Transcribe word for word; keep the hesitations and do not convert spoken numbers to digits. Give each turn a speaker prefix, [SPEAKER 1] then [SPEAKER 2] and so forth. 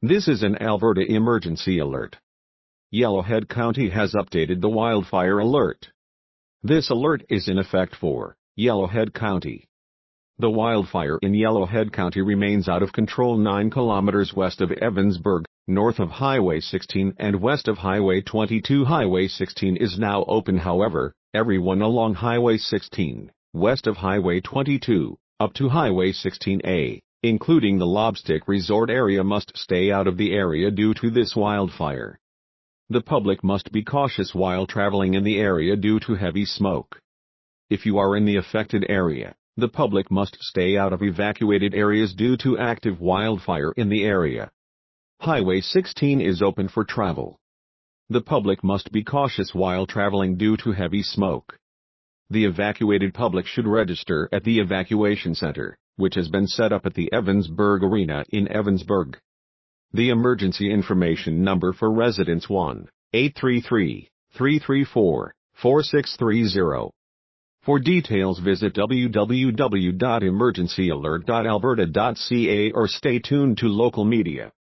[SPEAKER 1] This is an Alberta emergency alert. Yellowhead County has updated the wildfire alert. This alert is in effect for Yellowhead County. The wildfire in Yellowhead County remains out of control nine kilometers west of Evansburg, north of Highway sixteen and west of Highway twenty-two. Highway sixteen is now open, however, everyone along Highway sixteen, west of Highway twenty-two, up to Highway sixteen A, including the Lobstick Resort area, must stay out of the area due to this wildfire. The public must be cautious while traveling in the area due to heavy smoke. If you are in the affected area, the public must stay out of evacuated areas due to active wildfire in the area. Highway sixteen is open for travel. The public must be cautious while traveling due to heavy smoke. The evacuated public should register at the evacuation center, which has been set up at the Evansburg Arena in Evansburg. The emergency information number for residents one eight three three, three three four, four six three zero. For details visit w w w dot emergency alert dot alberta dot c a or stay tuned to local media.